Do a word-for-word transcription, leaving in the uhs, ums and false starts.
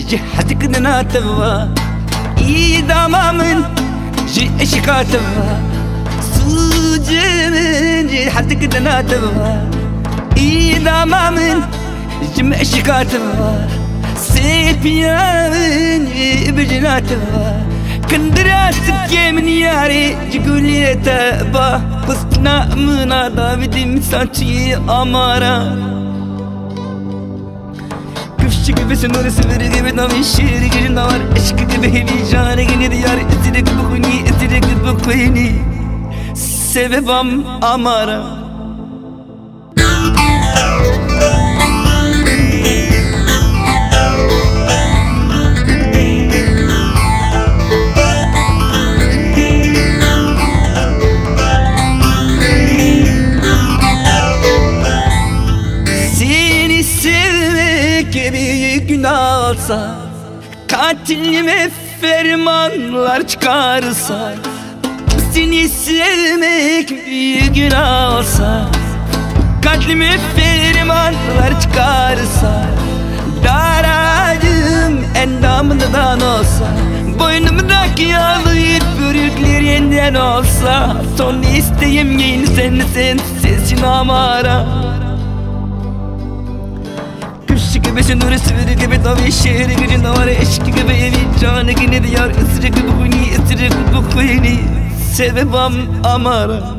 جهتك ناتوا إيدامامن جي إشكاتوا سوجمن جهتك ناتوا إيدامامن جم إشكاتوا سيبيامن بجناتوا كندراسك من ياري جقولي تابا قصنا منا داودي مساتي أمارا كفش gibi sınır sıvır gibi navi şiir gibi navar aşk gibi heyecan gibi diyar itirek bukuni itirek bukuni sebebam amara günah olsa katilime fermanlar çıkarsa seni sevmek büyük günah olsa katilime fermanlar çıkarsa daracım endamından olsa boynumdaki yağlayıp börüklerinden olsa son isteğim yine sen sen sesin amara gibi sınır sıvır gibi tabi şehir gibi navar eşk gibi evi canı gibi diyar ısırık bu kuni ısırık bu kuni sebebam amara